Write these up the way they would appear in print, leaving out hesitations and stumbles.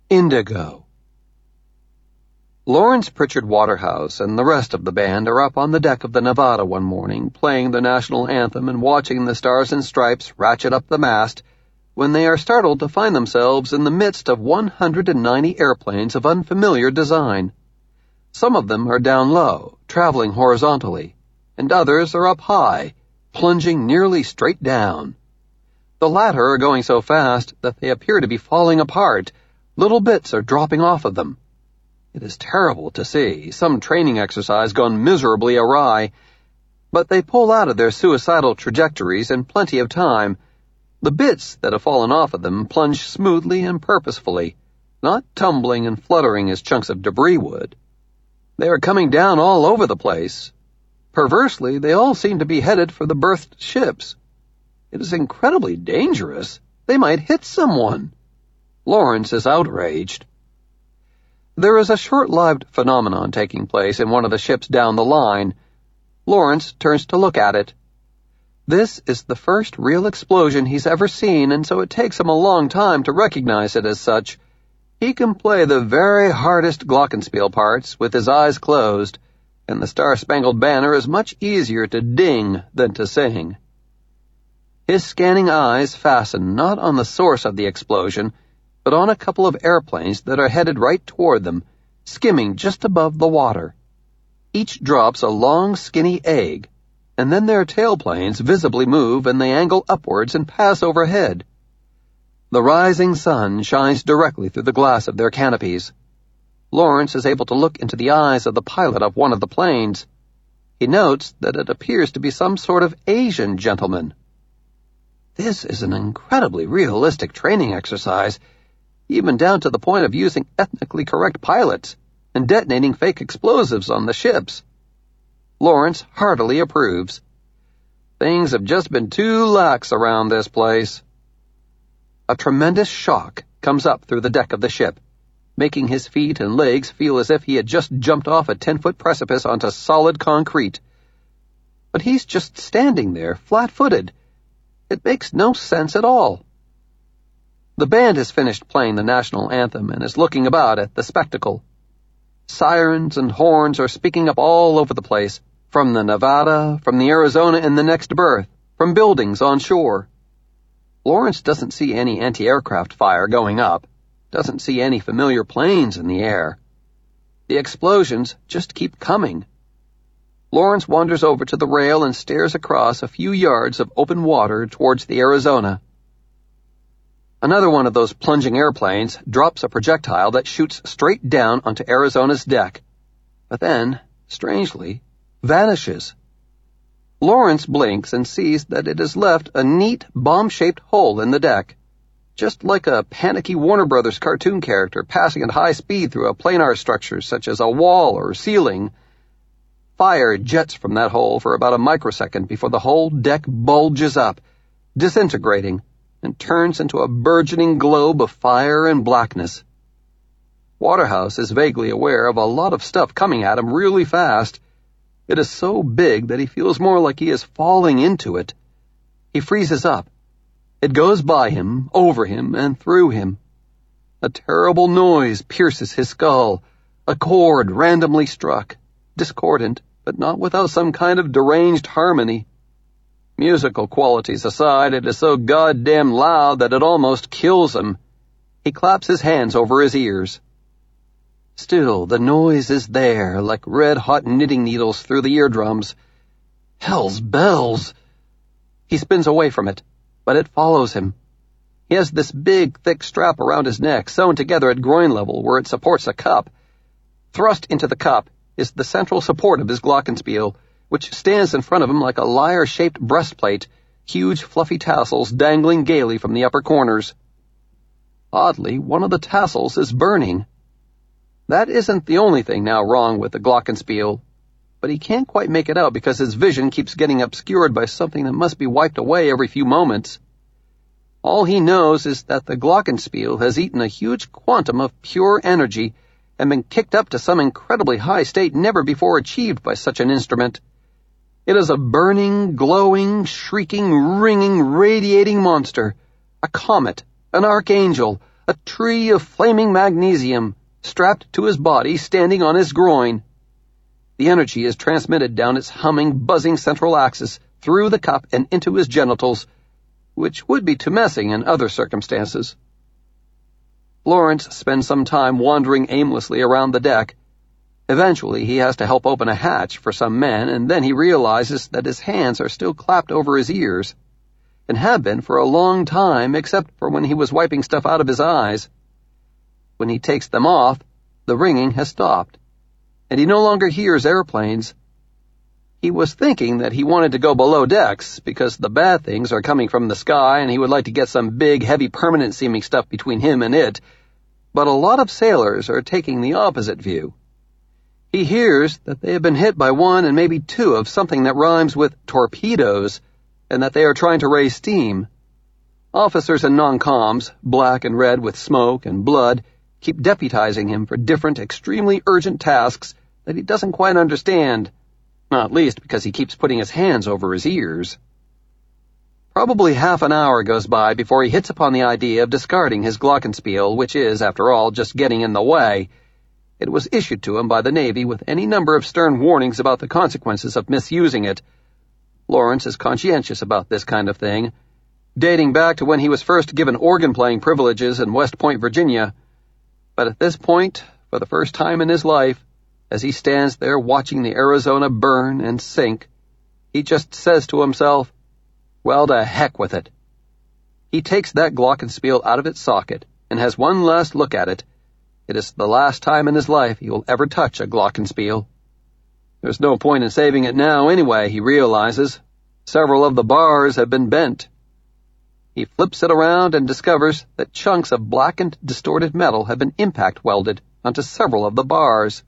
Indigo. Lawrence Pritchard Waterhouse and the rest of the band are up on the deck of the Nevada one morning, playing the national anthem and watching the Stars and Stripes ratchet up the mast, when they are startled to find themselves in the midst of 190 airplanes of unfamiliar design. Some of them are down low, traveling horizontally, and others are up high, plunging nearly straight down. The latter are going so fast that they appear to be falling apart. Little bits are dropping off of them. It is terrible to see, some training exercise gone miserably awry, but they pull out of their suicidal trajectories in plenty of time. The bits that have fallen off of them plunge smoothly and purposefully, not tumbling and fluttering as chunks of debris would. They are coming down all over the place. Perversely, they all seem to be headed for the berthed ships. It is incredibly dangerous. They might hit someone. Lawrence is outraged. There is a short-lived phenomenon taking place in one of the ships down the line. Lawrence turns to look at it. This is the first real explosion he's ever seen, and so it takes him a long time to recognize it as such. He can play the very hardest glockenspiel parts with his eyes closed, and the Star-Spangled Banner is much easier to ding than to sing. His scanning eyes fasten not on the source of the explosion, but on a couple of airplanes that are headed right toward them, skimming just above the water. Each drops a long, skinny egg, and then their tailplanes visibly move and they angle upwards and pass overhead. The rising sun shines directly through the glass of their canopies. Lawrence is able to look into the eyes of the pilot of one of the planes. He notes that it appears to be some sort of Asian gentleman. This is an incredibly realistic training exercise, even down to the point of using ethnically correct pilots and detonating fake explosives on the ships. Lawrence heartily approves. Things have just been too lax around this place. A tremendous shock comes up through the deck of the ship, making his feet and legs feel as if he had just jumped off a 10-foot precipice onto solid concrete. But he's just standing there, flat-footed. It makes no sense at all. The band has finished playing the national anthem and is looking about at the spectacle. Sirens and horns are speaking up all over the place, from the Nevada, from the Arizona in the next berth, from buildings on shore. Lawrence doesn't see any anti-aircraft fire going up, doesn't see any familiar planes in the air. The explosions just keep coming. Lawrence wanders over to the rail and stares across a few yards of open water towards the Arizona. Another one of those plunging airplanes drops a projectile that shoots straight down onto Arizona's deck, but then, strangely, vanishes. Lawrence blinks and sees that it has left a neat, bomb-shaped hole in the deck, just like a panicky Warner Brothers cartoon character passing at high speed through a planar structure such as a wall or ceiling. Fire jets from that hole for about a microsecond before the whole deck bulges up, disintegrating, and turns into a burgeoning globe of fire and blackness. Waterhouse is vaguely aware of a lot of stuff coming at him really fast. It is so big that he feels more like he is falling into it. He freezes up. It goes by him, over him, and through him. A terrible noise pierces his skull, a chord randomly struck, discordant, but not without some kind of deranged harmony. Musical qualities aside, it is so goddamn loud that it almost kills him. He claps his hands over his ears. Still, the noise is there, like red-hot knitting needles through the eardrums. Hell's bells! He spins away from it, but it follows him. He has this big, thick strap around his neck, sewn together at groin level where it supports a cup. Thrust into the cup is the central support of his glockenspiel, which stands in front of him like a lyre-shaped breastplate, huge fluffy tassels dangling gaily from the upper corners. Oddly, one of the tassels is burning. That isn't the only thing now wrong with the glockenspiel, but he can't quite make it out because his vision keeps getting obscured by something that must be wiped away every few moments. All he knows is that the glockenspiel has eaten a huge quantum of pure energy and been kicked up to some incredibly high state never before achieved by such an instrument. It is a burning, glowing, shrieking, ringing, radiating monster, a comet, an archangel, a tree of flaming magnesium, strapped to his body, standing on his groin. The energy is transmitted down its humming, buzzing central axis, through the cup and into his genitals, which would be tumescing in other circumstances. Lawrence spends some time wandering aimlessly around the deck. Eventually, he has to help open a hatch for some men, and then he realizes that his hands are still clapped over his ears, and have been for a long time, except for when he was wiping stuff out of his eyes. When he takes them off, the ringing has stopped, and he no longer hears airplanes. He was thinking that he wanted to go below decks, because the bad things are coming from the sky, and he would like to get some big, heavy, permanent-seeming stuff between him and it, but a lot of sailors are taking the opposite view. He hears that they have been hit by one and maybe two of something that rhymes with torpedoes, and that they are trying to raise steam. Officers and non-coms, black and red with smoke and blood, keep deputizing him for different, extremely urgent tasks that he doesn't quite understand, not least because he keeps putting his hands over his ears. Probably half an hour goes by before he hits upon the idea of discarding his glockenspiel, which is, after all, just getting in the way. It was issued to him by the Navy with any number of stern warnings about the consequences of misusing it. Lawrence is conscientious about this kind of thing, dating back to when he was first given organ-playing privileges in West Point, Virginia. But at this point, for the first time in his life, as he stands there watching the Arizona burn and sink, he just says to himself, well, to heck with it. He takes that glockenspiel out of its socket and has one last look at it. It is the last time in his life he will ever touch a glockenspiel. There's no point in saving it now anyway, he realizes. Several of the bars have been bent. He flips it around and discovers that chunks of blackened, distorted metal have been impact welded onto several of the bars.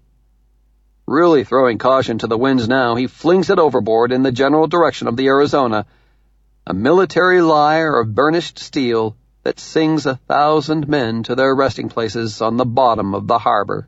Really throwing caution to the winds now, he flings it overboard in the general direction of the Arizona, a military lyre of burnished steel that sings 1,000 men to their resting places on the bottom of the harbor.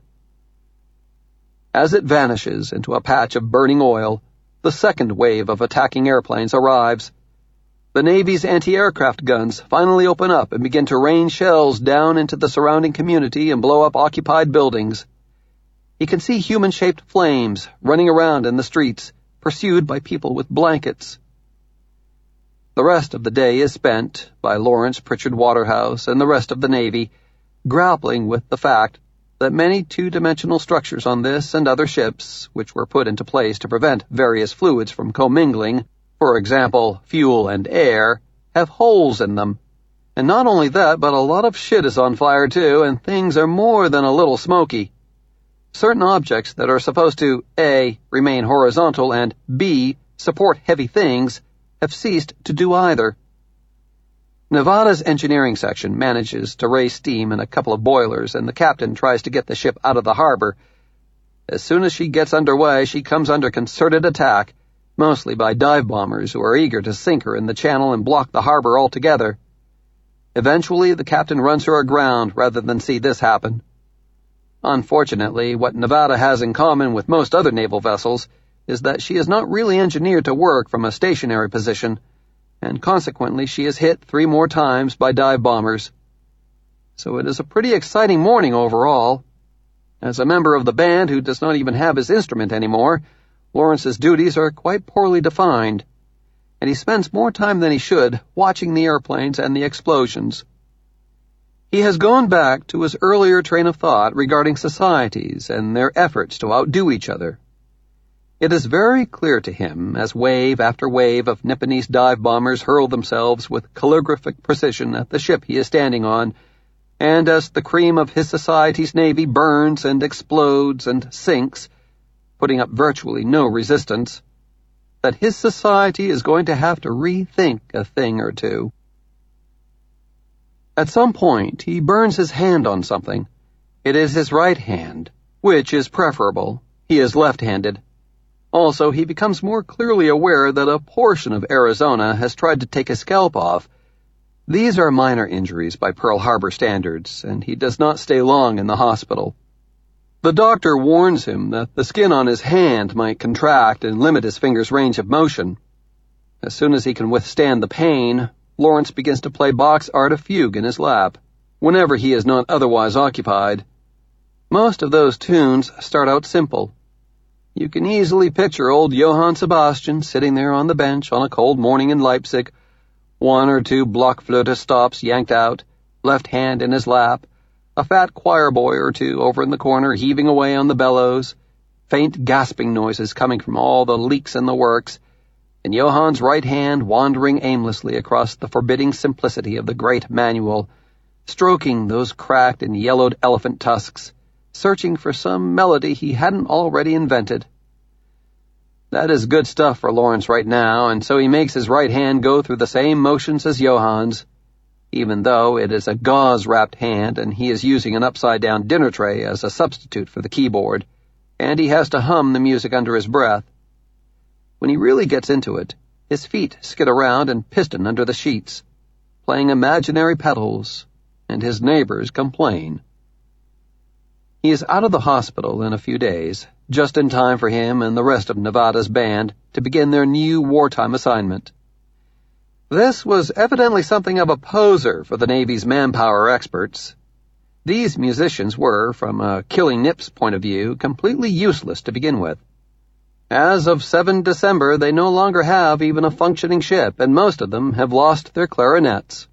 As it vanishes into a patch of burning oil, the second wave of attacking airplanes arrives. The Navy's anti-aircraft guns finally open up and begin to rain shells down into the surrounding community and blow up occupied buildings. He can see human-shaped flames running around in the streets, pursued by people with blankets. The rest of the day is spent by Lawrence Pritchard Waterhouse and the rest of the Navy grappling with the fact that many two-dimensional structures on this and other ships, which were put into place to prevent various fluids from commingling, for example, fuel and air, have holes in them. And not only that, but a lot of shit is on fire too, and things are more than a little smoky. Certain objects that are supposed to A, remain horizontal, and B, support heavy things, have ceased to do either. Nevada's engineering section manages to raise steam in a couple of boilers, and the captain tries to get the ship out of the harbor. As soon as she gets underway, she comes under concerted attack, mostly by dive bombers who are eager to sink her in the channel and block the harbor altogether. Eventually, the captain runs her aground rather than see this happen. Unfortunately, what Nevada has in common with most other naval vessels is that she is not really engineered to work from a stationary position, and consequently she is hit 3 more times by dive bombers. So it is a pretty exciting morning overall. As a member of the band who does not even have his instrument anymore, Lawrence's duties are quite poorly defined, and he spends more time than he should watching the airplanes and the explosions. He has gone back to his earlier train of thought regarding societies and their efforts to outdo each other. It is very clear to him, as wave after wave of Nipponese dive bombers hurl themselves with calligraphic precision at the ship he is standing on, and as the cream of his society's navy burns and explodes and sinks, putting up virtually no resistance, that his society is going to have to rethink a thing or two. At some point, he burns his hand on something. It is his right hand, which is preferable. He is left-handed. Also, he becomes more clearly aware that a portion of Arizona has tried to take his scalp off. These are minor injuries by Pearl Harbor standards, and he does not stay long in the hospital. The doctor warns him that the skin on his hand might contract and limit his finger's range of motion. As soon as he can withstand the pain, Lawrence begins to play Bach's Art of Fugue in his lap, whenever he is not otherwise occupied. Most of those tunes start out simple. You can easily picture old Johann Sebastian sitting there on the bench on a cold morning in Leipzig, one or two Blockflöte stops yanked out, left hand in his lap, a fat choir boy or two over in the corner heaving away on the bellows, faint gasping noises coming from all the leaks in the works, and Johann's right hand wandering aimlessly across the forbidding simplicity of the great manual, stroking those cracked and yellowed elephant tusks, searching for some melody he hadn't already invented. That is good stuff for Lawrence right now, and so he makes his right hand go through the same motions as Johann's, even though it is a gauze-wrapped hand and he is using an upside-down dinner tray as a substitute for the keyboard, and he has to hum the music under his breath. When he really gets into it, his feet skid around and piston under the sheets, playing imaginary pedals, and his neighbors complain. He is out of the hospital in a few days, just in time for him and the rest of Nevada's band to begin their new wartime assignment. This was evidently something of a poser for the Navy's manpower experts. These musicians were, from a Killing Nips point of view, completely useless to begin with. As of 7 December, they no longer have even a functioning ship, and most of them have lost their clarinets.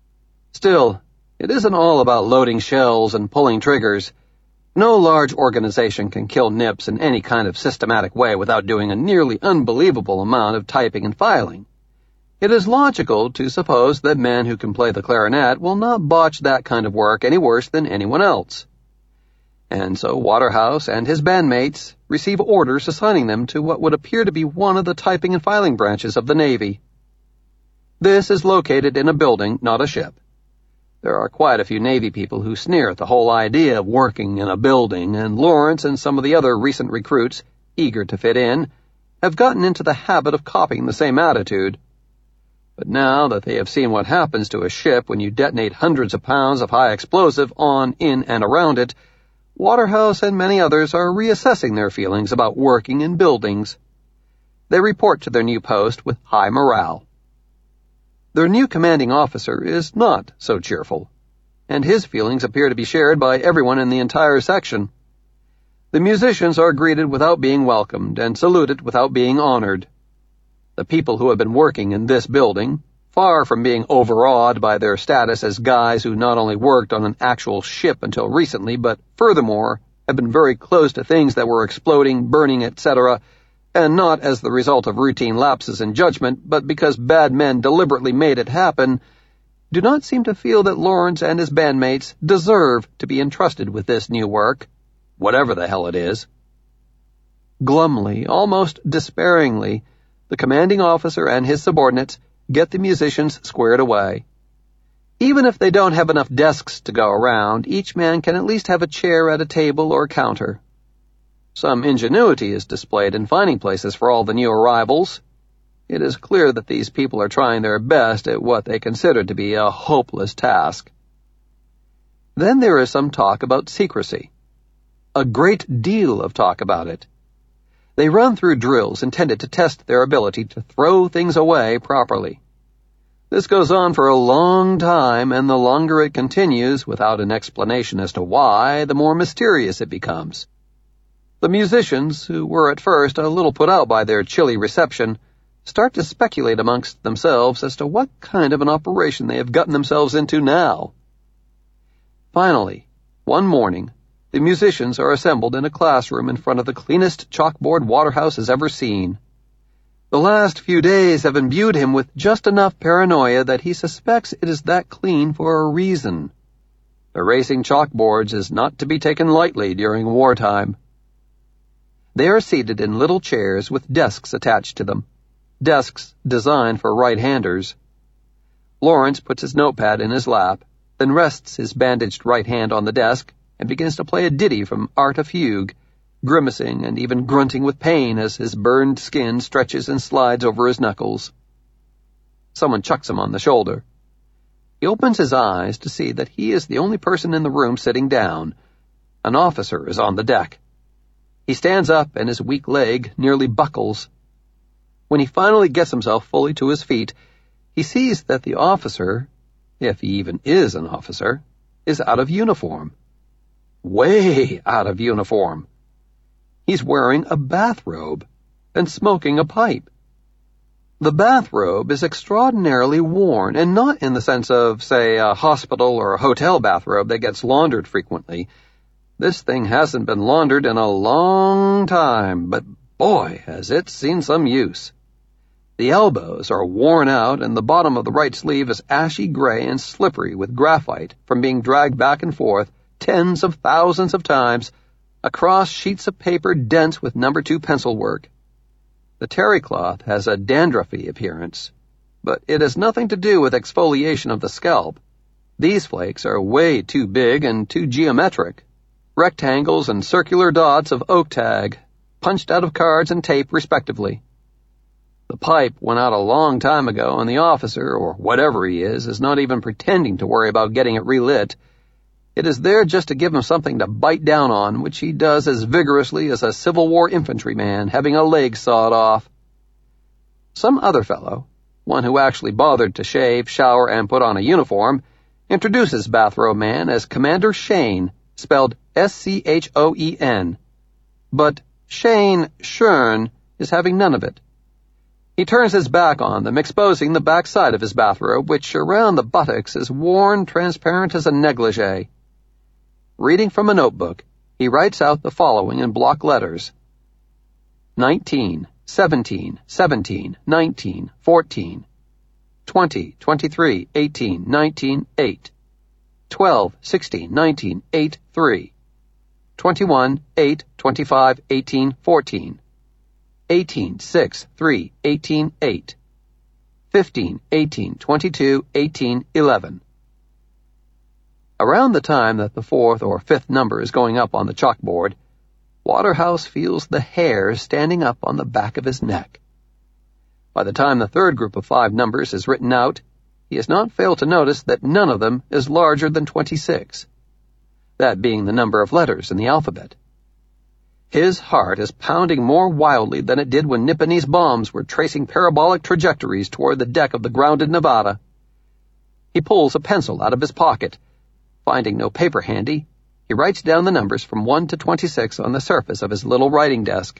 Still, it isn't all about loading shells and pulling triggers. No large organization can kill Nips in any kind of systematic way without doing a nearly unbelievable amount of typing and filing. It is logical to suppose that men who can play the clarinet will not botch that kind of work any worse than anyone else. And so Waterhouse and his bandmates receive orders assigning them to what would appear to be one of the typing and filing branches of the Navy. This is located in a building, not a ship. There are quite a few Navy people who sneer at the whole idea of working in a building, and Lawrence and some of the other recent recruits, eager to fit in, have gotten into the habit of copying the same attitude. But now that they have seen what happens to a ship when you detonate hundreds of pounds of high explosive on, in, and around it, Waterhouse and many others are reassessing their feelings about working in buildings. They report to their new post with high morale. Their new commanding officer is not so cheerful, and his feelings appear to be shared by everyone in the entire section. The musicians are greeted without being welcomed and saluted without being honored. The people who have been working in this building, far from being overawed by their status as guys who not only worked on an actual ship until recently, but furthermore have been very close to things that were exploding, burning, etc., and not as the result of routine lapses in judgment, but because bad men deliberately made it happen, do not seem to feel that Lawrence and his bandmates deserve to be entrusted with this new work, whatever the hell it is. Glumly, almost despairingly, the commanding officer and his subordinates get the musicians squared away. Even if they don't have enough desks to go around, each man can at least have a chair at a table or counter. Some ingenuity is displayed in finding places for all the new arrivals. It is clear that these people are trying their best at what they consider to be a hopeless task. Then there is some talk about secrecy. A great deal of talk about it. They run through drills intended to test their ability to throw things away properly. This goes on for a long time, and the longer it continues without an explanation as to why, the more mysterious it becomes. The musicians, who were at first a little put out by their chilly reception, start to speculate amongst themselves as to what kind of an operation they have gotten themselves into now. Finally, one morning, the musicians are assembled in a classroom in front of the cleanest chalkboard Waterhouse has ever seen. The last few days have imbued him with just enough paranoia that he suspects it is that clean for a reason. Erasing chalkboards is not to be taken lightly during wartime. They are seated in little chairs with desks attached to them, desks designed for right-handers. Lawrence puts his notepad in his lap, then rests his bandaged right hand on the desk and begins to play a ditty from Art of Fugue, grimacing and even grunting with pain as his burned skin stretches and slides over his knuckles. Someone chucks him on the shoulder. He opens his eyes to see that he is the only person in the room sitting down. An officer is on the deck. He stands up and his weak leg nearly buckles. When he finally gets himself fully to his feet, he sees that the officer, if he even is an officer, is out of uniform. Way out of uniform. He's wearing a bathrobe and smoking a pipe. The bathrobe is extraordinarily worn, and not in the sense of, say, a hospital or a hotel bathrobe that gets laundered frequently. This thing hasn't been laundered in a long time, but boy, has it seen some use. The elbows are worn out, and the bottom of the right sleeve is ashy gray and slippery with graphite from being dragged back and forth tens of thousands of times across sheets of paper dense with No. 2 pencil work. The terry cloth has a dandruffy appearance, but it has nothing to do with exfoliation of the scalp. These flakes are way too big and too geometric. Rectangles and circular dots of oak tag, punched out of cards and tape respectively. The pipe went out a long time ago, and the officer, or whatever he is not even pretending to worry about getting it relit. It is there just to give him something to bite down on, which he does as vigorously as a Civil War infantryman having a leg sawed off. Some other fellow, one who actually bothered to shave, shower, and put on a uniform, introduces Bathrobe Man as Commander Shane, spelled S-C-H-O-E-N. But Shane Shern is having none of it. He turns his back on them, exposing the back side of his bathrobe, which around the buttocks is worn transparent as a negligee. Reading from a notebook, he writes out the following in block letters: 19, 17, 17, 19, 14, 20, 23, 18, 19, 8, 12, 16, 19, 8, 3, 21, 8, 25, 18, 14, 18, 6, 3, 18, 8, 15, 18, 22, 18, 11. Around the time that the fourth or fifth number is going up on the chalkboard, Waterhouse feels the hair standing up on the back of his neck. By the time the third group of 5 numbers is written out, he has not failed to notice that none of them is larger than 26, that being the number of letters in the alphabet. His heart is pounding more wildly than it did when Nipponese bombs were tracing parabolic trajectories toward the deck of the grounded Nevada. He pulls a pencil out of his pocket. Finding no paper handy, he writes down the numbers from 1 to 26 on the surface of his little writing desk.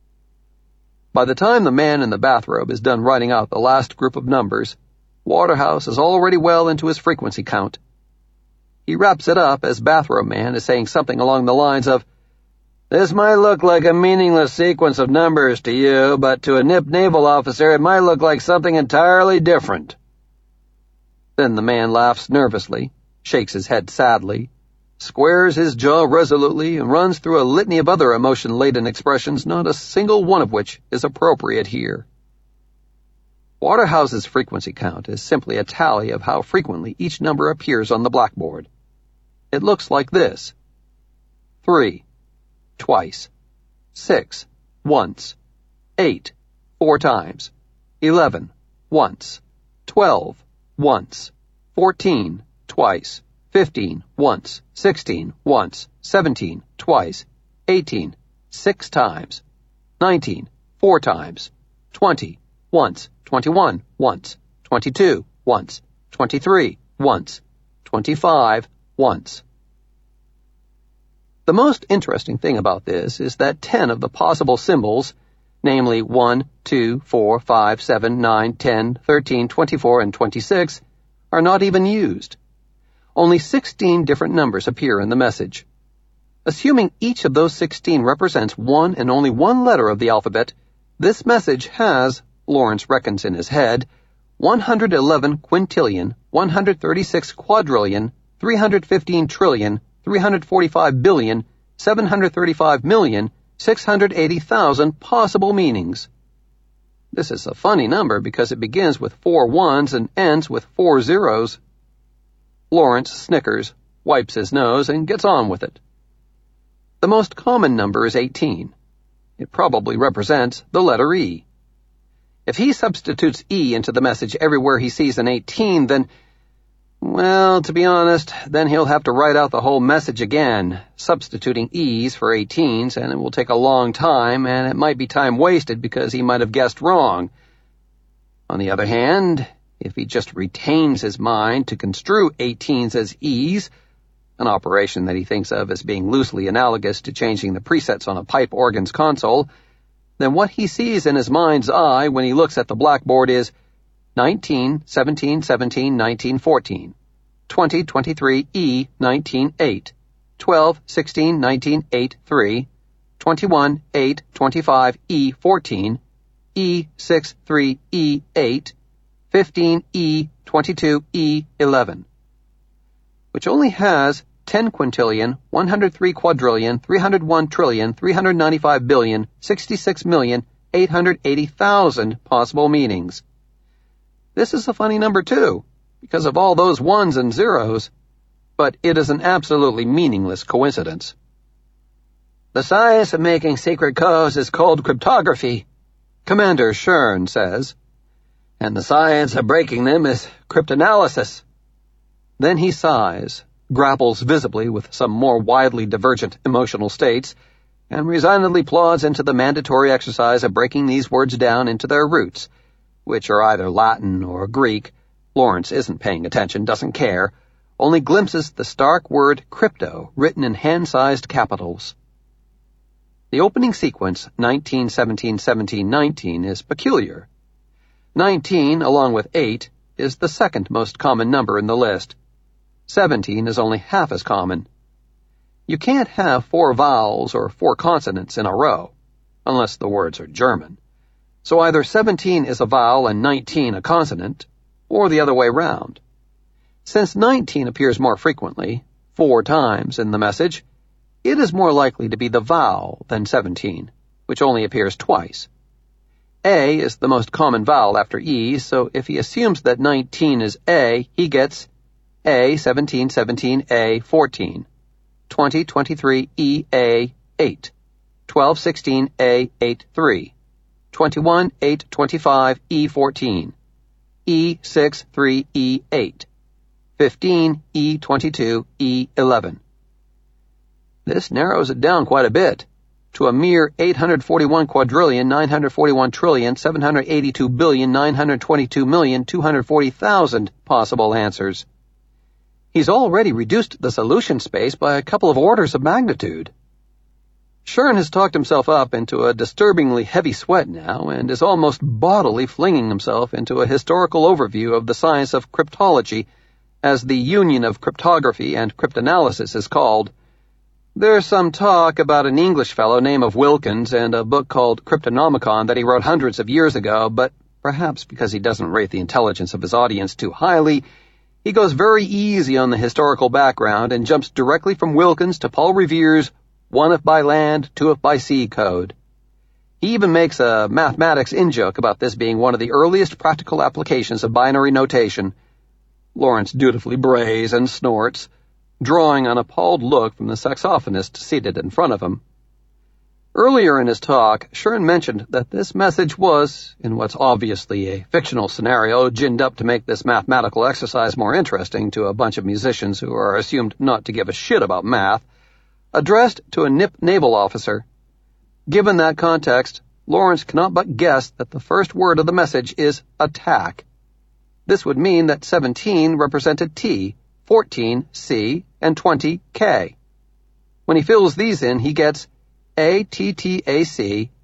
By the time the man in the bathrobe is done writing out the last group of numbers, Waterhouse is already well into his frequency count. He wraps it up as Bathrobe Man is saying something along the lines of, "This might look like a meaningless sequence of numbers to you, but to a Nip naval officer it might look like something entirely different." Then the man laughs nervously, shakes his head sadly, squares his jaw resolutely, and runs through a litany of other emotion-laden expressions, not a single one of which is appropriate here. Waterhouse's frequency count is simply a tally of how frequently each number appears on the blackboard. It looks like this: 3, twice; 6, once; 8, 4 times; 11, once; 12, once; 14, twice; 15, once; 16, once; 17, twice; 18, 6 times; 19, 4 times; 20, once; 21, once; 22, once; 23, once; 25, once. The most interesting thing about this is that 10 of the possible symbols, namely 1, 2, 4, 5, 7, 9, 10, 13, 24, and 26, are not even used. Only 16 different numbers appear in the message. Assuming each of those 16 represents one and only one letter of the alphabet, this message has, Lawrence reckons in his head, 111 quintillion, 136 quadrillion, 315 trillion, 345 billion, 735 million, 680,000 possible meanings. This is a funny number because it begins with 4 ones and ends with 4 zeros. Lawrence snickers, wipes his nose, and gets on with it. The most common number is 18. It probably represents the letter E. If he substitutes E into the message everywhere he sees an 18, then, well, to be honest, then he'll have to write out the whole message again, substituting E's for 18s, and it will take a long time, and it might be time wasted because he might have guessed wrong. On the other hand, if he just retains his mind to construe 18s as E's, an operation that he thinks of as being loosely analogous to changing the presets on a pipe organ's console, then what he sees in his mind's eye when he looks at the blackboard is 19, 17, 17, 19, 14, 20, 23, E, 19, 8, 12, 16, 19, 8, 3, 21, 8, 25, E, 14, E, 6, 3, E, 8, 15, E, 22, E, 11, which only has 10 quintillion, 103 quadrillion, 301 trillion, 395 billion, 66 million, 880,000 possible meanings. This is a funny number too, because of all those ones and zeros, but it is an absolutely meaningless coincidence. The science of making secret codes is called cryptography, Commander Shern says, and the science of breaking them is cryptanalysis. Then he sighs, grapples visibly with some more widely divergent emotional states, and resignedly plods into the mandatory exercise of breaking these words down into their roots, which are either Latin or Greek. Lawrence isn't paying attention, doesn't care, only glimpses the stark word crypto written in hand-sized capitals. The opening sequence, 19, 17, 17, 19, is peculiar. 19, along with 8, is the second most common number in the list. 17 is only half as common. You can't have 4 vowels or 4 consonants in a row, unless the words are German. So either 17 is a vowel and 19 a consonant, or the other way round. Since 19 appears more frequently, 4 times in the message, it is more likely to be the vowel than 17, which only appears twice. A is the most common vowel after E, so if he assumes that 19 is A, he gets A, 17, 17, A, 14, 20, 23, E, A, 8, 12, 16, A, 8, 3, 21, 8, 25, E, 14, E, 6, 3, E, 8, 15, E, 22, E, 11. This narrows it down quite a bit, to a mere 841 quadrillion, 941 trillion, 782 billion, 922 million, 240,000 possible answers. He's already reduced the solution space by a couple of orders of magnitude. Shern has talked himself up into a disturbingly heavy sweat now and is almost bodily flinging himself into a historical overview of the science of cryptology, as the union of cryptography and cryptanalysis is called. There's some talk about an English fellow named Wilkins and a book called Cryptonomicon that he wrote hundreds of years ago, but perhaps because he doesn't rate the intelligence of his audience too highly, he goes very easy on the historical background and jumps directly from Wilkins to Paul Revere's 1 if by land, 2 if by sea code. He even makes a mathematics in-joke about this being one of the earliest practical applications of binary notation. Lawrence dutifully brays and snorts, drawing an appalled look from the saxophonist seated in front of him. Earlier in his talk, Shern mentioned that this message was, in what's obviously a fictional scenario ginned up to make this mathematical exercise more interesting to a bunch of musicians who are assumed not to give a shit about math, addressed to a NIP naval officer. Given that context, Lawrence cannot but guess that the first word of the message is attack. This would mean that 17 represented T, 14 C, and 20 K. When he fills these in, he gets ATTAC,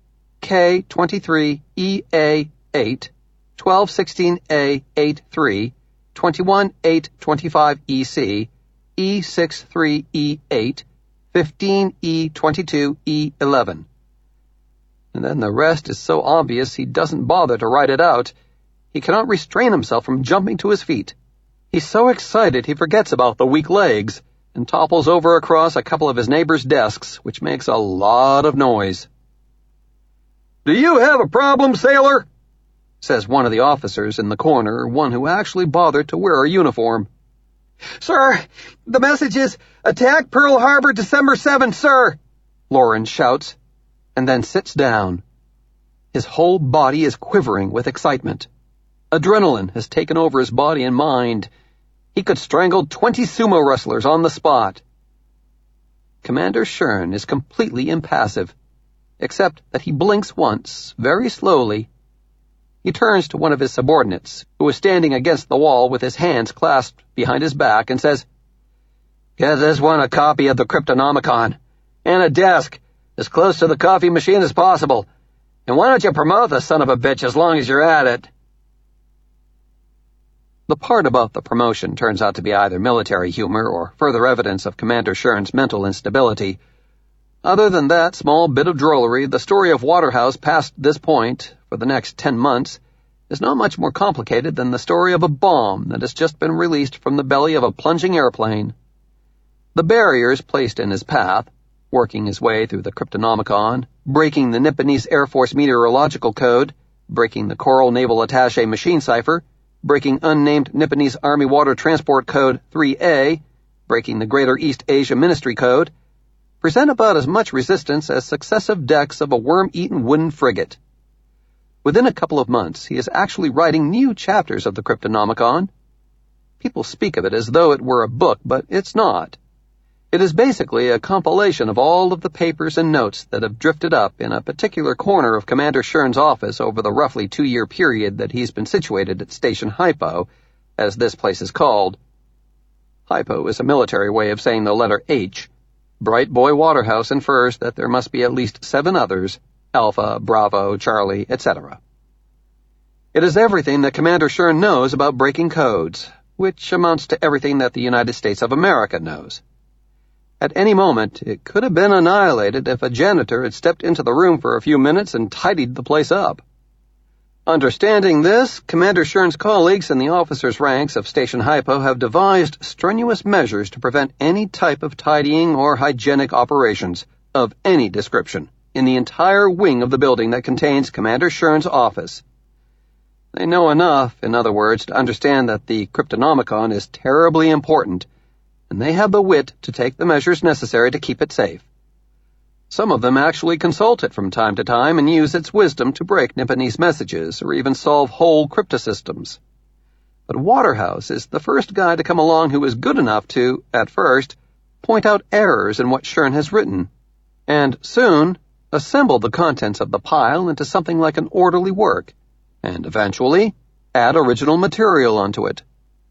K23 EA 8, 1216 A 83, 21 8 25 EC, E63 E 8, 15 E 22 E 11. And then the rest is so obvious he doesn't bother to write it out. He cannot restrain himself from jumping to his feet. He's so excited he forgets about the weak legs and topples over across a couple of his neighbors' desks, which makes a lot of noise. "Do you have a problem, sailor?" says one of the officers in the corner, one who actually bothered to wear a uniform. "Sir, the message is, attack Pearl Harbor December 7th, sir," Lawrence shouts, and then sits down. His whole body is quivering with excitement. Adrenaline has taken over his body and mind. He could strangle 20 sumo wrestlers on the spot. Commander Shern is completely impassive, except that he blinks once, very slowly. He turns to one of his subordinates, who is standing against the wall with his hands clasped behind his back, and says, Get this one a copy of the Cryptonomicon, and a desk, as close to the coffee machine as possible. And why don't you promote the son of a bitch as long as you're at it?" The part about the promotion turns out to be either military humor or further evidence of Commander Shern's mental instability. Other than that small bit of drollery, the story of Waterhouse past this point, for the next 10 months, is not much more complicated than the story of a bomb that has just been released from the belly of a plunging airplane. The barriers placed in his path, working his way through the Cryptonomicon, breaking the Nipponese Air Force meteorological code, breaking the Coral Naval Attaché machine cipher, breaking unnamed Nipponese Army Water Transport Code 3A, breaking the Greater East Asia Ministry Code, present about as much resistance as successive decks of a worm-eaten wooden frigate. Within a couple of months, he is actually writing new chapters of the Cryptonomicon. People speak of it as though it were a book, but it's not. It is basically a compilation of all of the papers and notes that have drifted up in a particular corner of Commander Shern's office over the roughly 2-year period that he's been situated at Station Hypo, as this place is called. Hypo is a military way of saying the letter H. Bright Boy Waterhouse infers that there must be at least 7 others, Alpha, Bravo, Charlie, etc. It is everything that Commander Shern knows about breaking codes, which amounts to everything that the United States of America knows. At any moment, it could have been annihilated if a janitor had stepped into the room for a few minutes and tidied the place up. Understanding this, Commander Shern's colleagues in the officers' ranks of Station Hypo have devised strenuous measures to prevent any type of tidying or hygienic operations of any description in the entire wing of the building that contains Commander Shern's office. They know enough, in other words, to understand that the Cryptonomicon is terribly important, and they have the wit to take the measures necessary to keep it safe. Some of them actually consult it from time to time and use its wisdom to break Nipponese messages or even solve whole cryptosystems. But Waterhouse is the first guy to come along who is good enough to, at first, point out errors in what Shern has written, and soon assemble the contents of the pile into something like an orderly work, and eventually add original material onto it.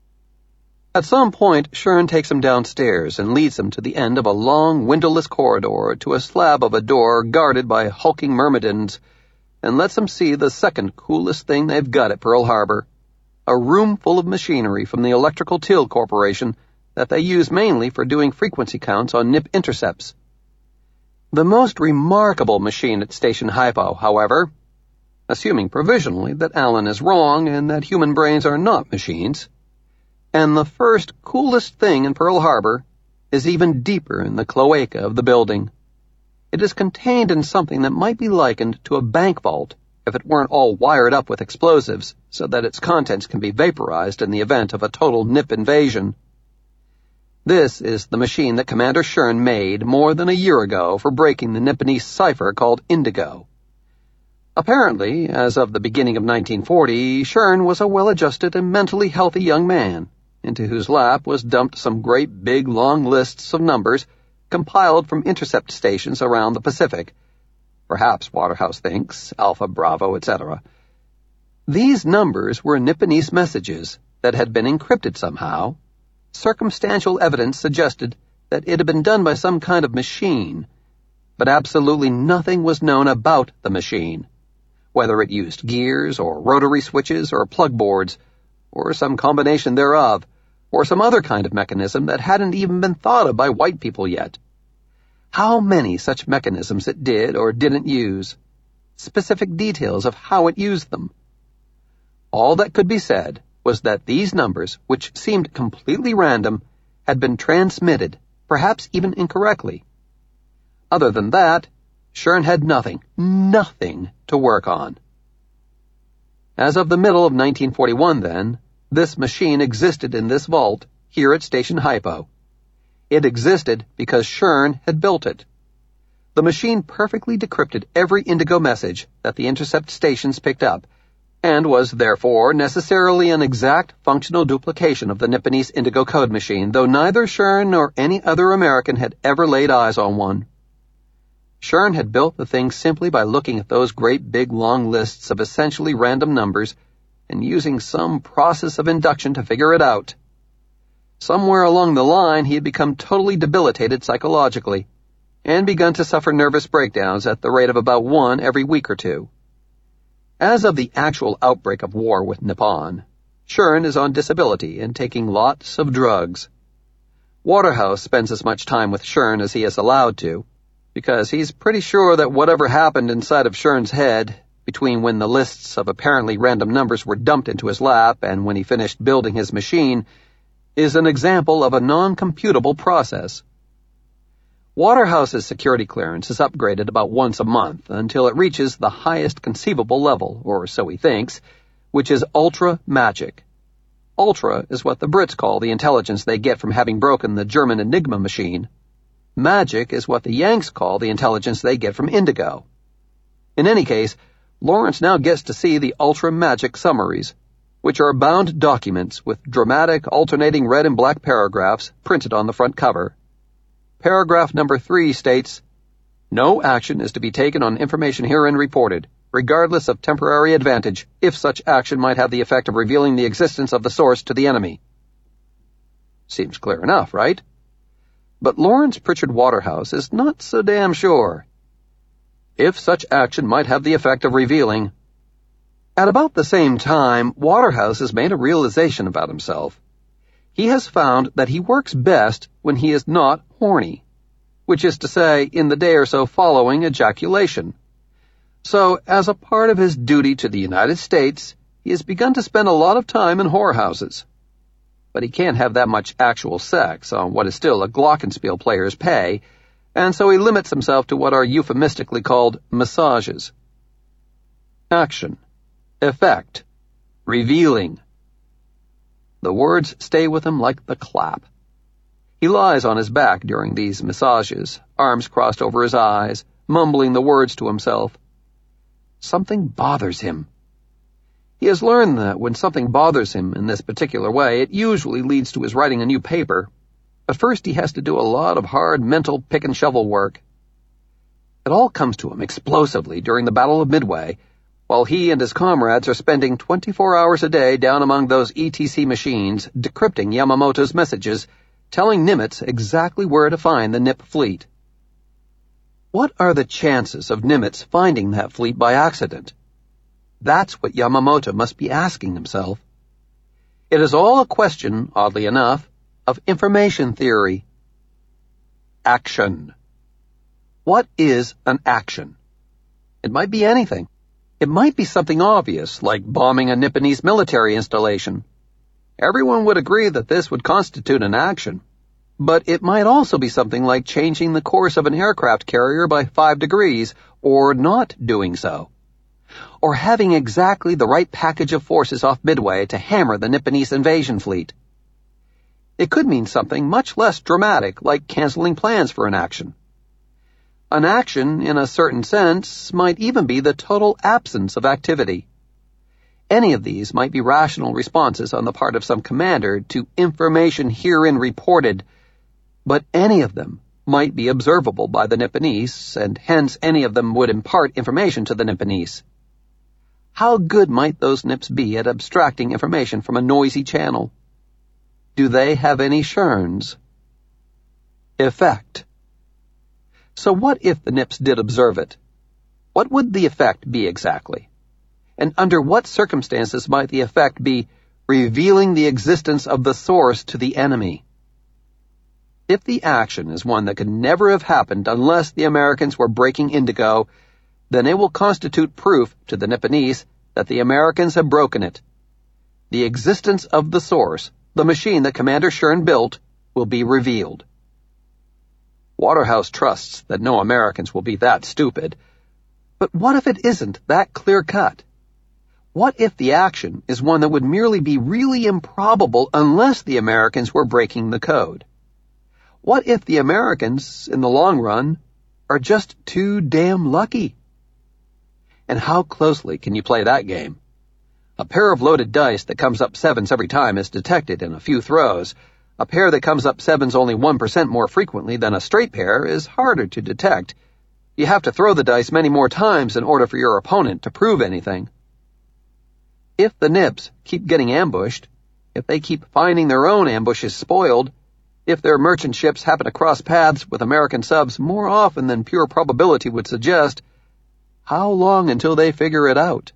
At some point, Shern takes him downstairs and leads him to the end of a long, windowless corridor to a slab of a door guarded by hulking myrmidons, and lets him see the second coolest thing they've got at Pearl Harbor, a room full of machinery from the Electrical Till Corporation that they use mainly for doing frequency counts on NIP intercepts. The most remarkable machine at Station Hypo, however, assuming provisionally that Allen is wrong and that human brains are not machines, and the first coolest thing in Pearl Harbor is even deeper in the cloaca of the building. It is contained in something that might be likened to a bank vault if it weren't all wired up with explosives so that its contents can be vaporized in the event of a total NIP invasion. This is the machine that Commander Shern made more than a year ago for breaking the Nipponese cipher called Indigo. Apparently, as of the beginning of 1940, Shern was a well-adjusted and mentally healthy young man, into whose lap was dumped some great big long lists of numbers compiled from intercept stations around the Pacific. Perhaps, Waterhouse thinks, Alpha, Bravo, etc. These numbers were Nipponese messages that had been encrypted somehow. Circumstantial evidence suggested that it had been done by some kind of machine, but absolutely nothing was known about the machine, whether it used gears or rotary switches or plug boards, or some combination thereof, or some other kind of mechanism that hadn't even been thought of by white people yet. How many such mechanisms it did or didn't use, specific details of how it used them. All that could be said was that these numbers, which seemed completely random, had been transmitted, perhaps even incorrectly. Other than that, Shern had nothing to work on. As of the middle of 1941, then, this machine existed in this vault here at Station Hypo. It existed because Shern had built it. The machine perfectly decrypted every Indigo message that the intercept stations picked up, and was therefore necessarily an exact functional duplication of the Nipponese Indigo code machine, though neither Shern nor any other American had ever laid eyes on one. Shern had built the thing simply by looking at those great big long lists of essentially random numbers and using some process of induction to figure it out. Somewhere along the line, he had become totally debilitated psychologically and begun to suffer nervous breakdowns at the rate of about one every week or two. As of the actual outbreak of war with Nippon, Shern is on disability and taking lots of drugs. Waterhouse spends as much time with Shern as he is allowed to, because he's pretty sure that whatever happened inside of Shern's head, between when the lists of apparently random numbers were dumped into his lap and when he finished building his machine, is an example of a non-computable process. Waterhouse's security clearance is upgraded about once a month until it reaches the highest conceivable level, or so he thinks, which is Ultra Magic. Ultra is what the Brits call the intelligence they get from having broken the German Enigma machine. Magic is what the Yanks call the intelligence they get from Indigo. In any case, Lawrence now gets to see the Ultra Magic summaries, which are bound documents with dramatic alternating red and black paragraphs printed on the front cover. Paragraph number 3 states, "No action is to be taken on information herein reported, regardless of temporary advantage, if such action might have the effect of revealing the existence of the source to the enemy." Seems clear enough, right? But Lawrence Pritchard Waterhouse is not so damn sure. If such action might have the effect of revealing. At about the same time, Waterhouse has made a realization about himself. He has found that he works best when he is not horny, which is to say, in the day or so following ejaculation. So, as a part of his duty to the United States, he has begun to spend a lot of time in whorehouses. But he can't have that much actual sex on what is still a glockenspiel player's pay, and so he limits himself to what are euphemistically called massages. Action. Effect. Revealing. The words stay with him like the clap. He lies on his back during these massages, arms crossed over his eyes, mumbling the words to himself. Something bothers him. He has learned that when something bothers him in this particular way, it usually leads to his writing a new paper. But first he has to do a lot of hard mental pick-and-shovel work. It all comes to him explosively during the Battle of Midway, while he and his comrades are spending 24 hours a day down among those ETC machines, decrypting Yamamoto's messages, telling Nimitz exactly where to find the Nip fleet. What are the chances of Nimitz finding that fleet by accident? That's what Yamamoto must be asking himself. It is all a question, oddly enough, of information theory. Action. What is an action? It might be anything. It might be something obvious, like bombing a Nipponese military installation. Everyone would agree that this would constitute an action. But it might also be something like changing the course of an aircraft carrier by 5 degrees, or not doing so. Or having exactly the right package of forces off Midway to hammer the Nipponese invasion fleet. It could mean something much less dramatic, like canceling plans for an action. An action, in a certain sense, might even be the total absence of activity. Any of these might be rational responses on the part of some commander to information herein reported, but any of them might be observable by the Nipponese, and hence any of them would impart information to the Nipponese. How good might those Nips be at abstracting information from a noisy channel? Do they have any Sherns? Effect. So what if the Nips did observe it? What would the effect be exactly? And under what circumstances might the effect be revealing the existence of the source to the enemy? If the action is one that could never have happened unless the Americans were breaking Indigo, then it will constitute proof to the Nipponese that the Americans have broken it. The existence of the source, the machine that Commander Shern built, will be revealed. Waterhouse trusts that no Americans will be that stupid. But what if it isn't that clear-cut? What if the action is one that would merely be really improbable unless the Americans were breaking the code? What if the Americans, in the long run, are just too damn lucky? And how closely can you play that game? A pair of loaded dice that comes up 7s every time is detected in a few throws. A pair that comes up 7s only 1% more frequently than a straight pair is harder to detect. You have to throw the dice many more times in order for your opponent to prove anything. If the Nips keep getting ambushed, If they keep finding their own ambushes spoiled, if their merchant ships happen to cross paths with American subs more often than pure probability would suggest, how long until they figure it out?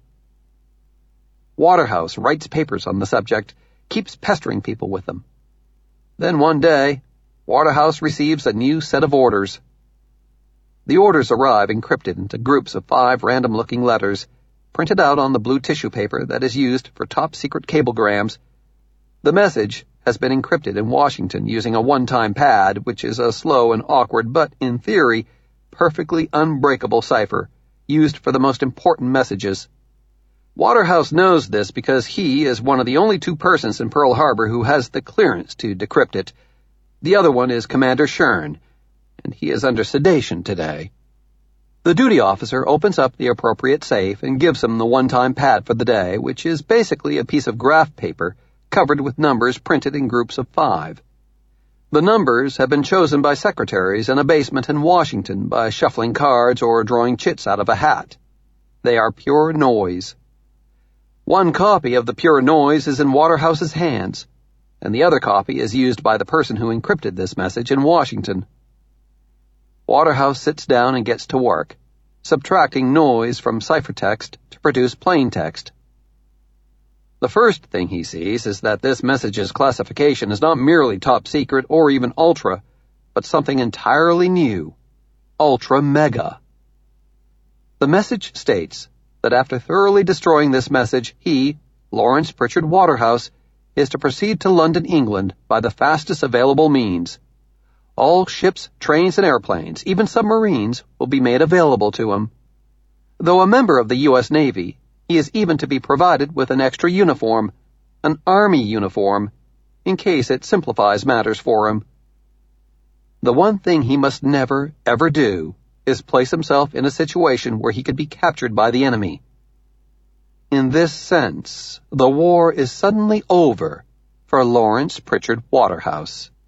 Waterhouse writes papers on the subject, keeps pestering people with them. Then one day, Waterhouse receives a new set of orders. The orders arrive encrypted into groups of 5 random-looking letters, printed out on the blue tissue paper that is used for top-secret cablegrams. The message has been encrypted in Washington using a one-time pad, which is a slow and awkward but, in theory, perfectly unbreakable cipher, used for the most important messages. Waterhouse knows this because he is one of the only 2 persons in Pearl Harbor who has the clearance to decrypt it. The other one is Commander Shern, and he is under sedation today. The duty officer opens up the appropriate safe and gives him the one-time pad for the day, which is basically a piece of graph paper covered with numbers printed in groups of 5. The numbers have been chosen by secretaries in a basement in Washington by shuffling cards or drawing chits out of a hat. They are pure noise. One copy of the pure noise is in Waterhouse's hands, and the other copy is used by the person who encrypted this message in Washington. Waterhouse sits down and gets to work, subtracting noise from ciphertext to produce plain text. The first thing he sees is that this message's classification is not merely top secret or even ultra, but something entirely new, ultra mega. The message states that after thoroughly destroying this message, he, Lawrence Pritchard Waterhouse, is to proceed to London, England, by the fastest available means. All ships, trains, and airplanes, even submarines, will be made available to him. Though a member of the U.S. Navy, he is even to be provided with an extra uniform, an Army uniform, in case it simplifies matters for him. The one thing he must never, ever do is place himself in a situation where he could be captured by the enemy. In this sense, the war is suddenly over for Lawrence Pritchard Waterhouse.